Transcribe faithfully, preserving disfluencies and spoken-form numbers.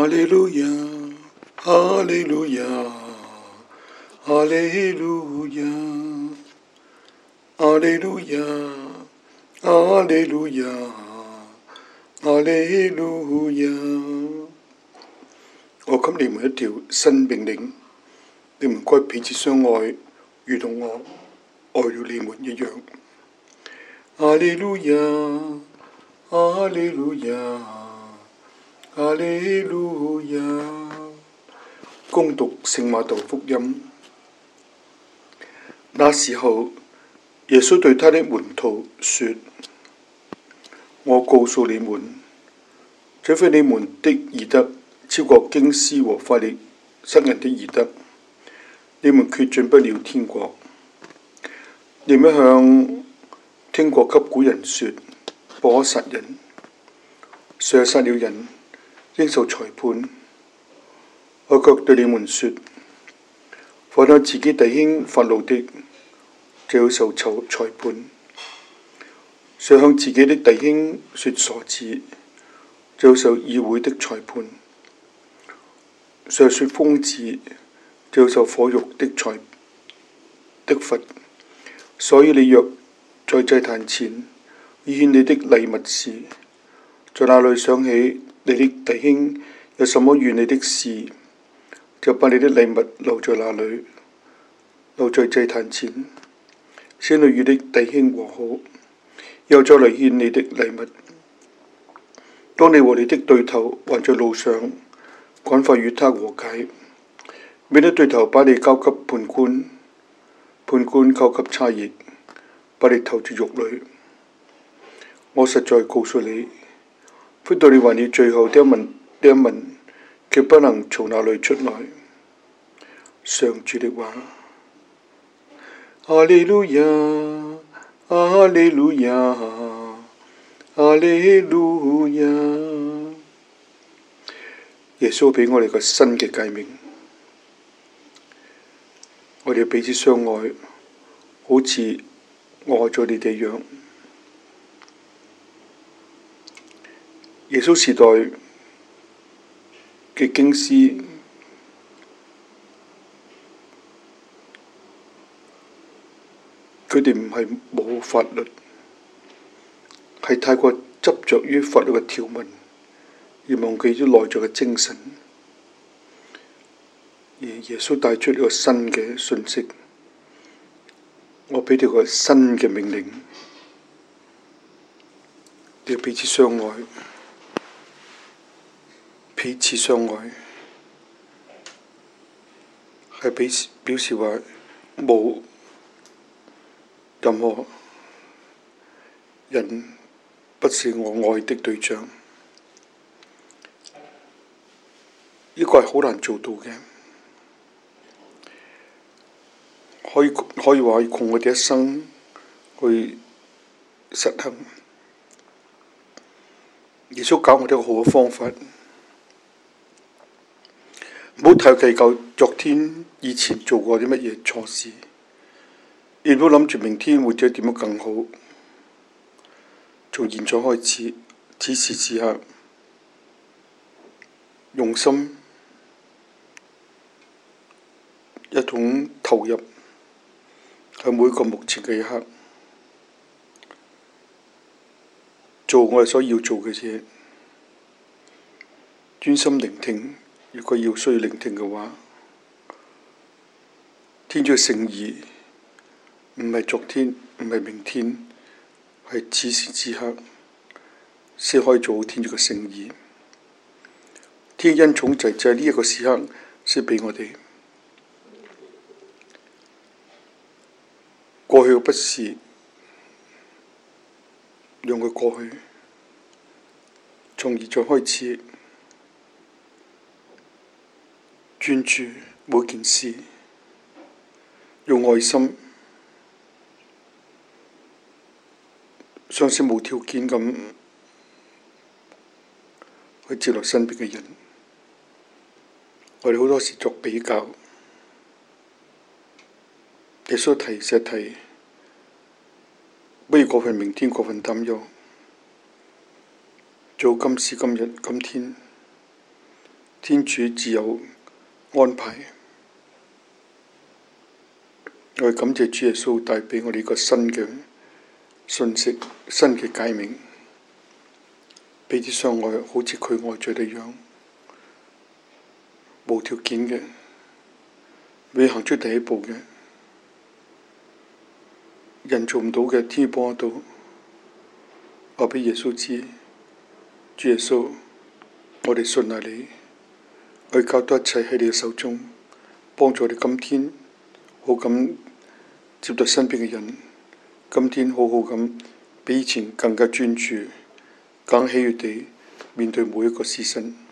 哈利路亞，哈利路亞，哈利路亞，哈利路亞，哈利路亞，哈利路亞。我給你們一條新命令，你們該彼此相愛，如同我愛了你們一樣。哈利路亞，哈利路亞，哈利路亞。恭讀聖馬竇福音。那時候，耶穌對他的門徒說：我告訴你們，除非你們的義德超過經師和法利塞人的義德，你們決進不了天國。你們一向聽過給古人說，不可殺人，誰殺了人，應受裁判。我卻對你們說，凡向自己弟兄發怒的，就要受裁判；誰向自己的弟兄說傻子，就要受議會的裁判；誰說瘋子，就要受火獄的裁的罰。所以你若在祭壇前獻你的禮物時，在那裏想起你的弟兄有什麼怨你的事，就把你的禮物留在那裏，留在祭壇前，先去與你弟兄和好，又再來獻你的禮物。當你和你的對頭還在路上，趕快與他和解，免得對頭把你交給判官，判官交給差役，把你投進獄裏。我實在告訴你，非到你還你最後的一文的一文，決不能從那裏出來。上主的話。哈利路亞，哈利路亞，哈利路亞。耶穌俾我哋個新嘅誡命，我哋彼此相愛，好似我愛咗你哋一樣。耶穌時代嘅經師，佢哋唔係冇法律，係太過執着於法律嘅條文，而忘記咗內在嘅精神。而耶穌帶出一個新嘅訊息，我俾你個新嘅命令，你要彼此相愛，彼此相愛係表示表示話冇任何人不是我愛的對象，呢個係好難做到嘅，可以可以話窮我哋一生去實行。耶穌教我哋一個好嘅方法，唔好太計較昨天以前做過啲乜嘢錯事。亦都諗住明天或者點樣更好，從現在開始，此時此刻，用心一種投入喺每個目前嘅一刻，做我哋所要做嘅嘢，專心聆聽。如果要需要聆聽嘅話，天主嘅聖意。唔係昨天，唔係明天，係此時此刻先可以做好天主嘅聖意。天恩寵就就係呢一個時刻先俾我哋。過去嘅不是，讓佢過去，從而再開始專注每件事，用愛心。相信無條件咁去接納身邊嘅人，我哋好多時作比較，耶穌提醒提，不如過份明天，過份擔憂，做今時今日今天， 天主自有安排。我哋感謝主耶穌帶畀我哋一個新嘅信息、新嘅誡命，彼此相愛，好似佢愛著你一樣，無條件嘅，未行出第一步嘅，人做唔到嘅，天主幫得到。話畀耶穌知，主耶穌，我哋信賴你，我哋交託一切喺你嘅手中，幫助我哋今天好咁接待身邊嘅人，今天好好咁比以前更加專注，更喜悅地面對每一個時辰。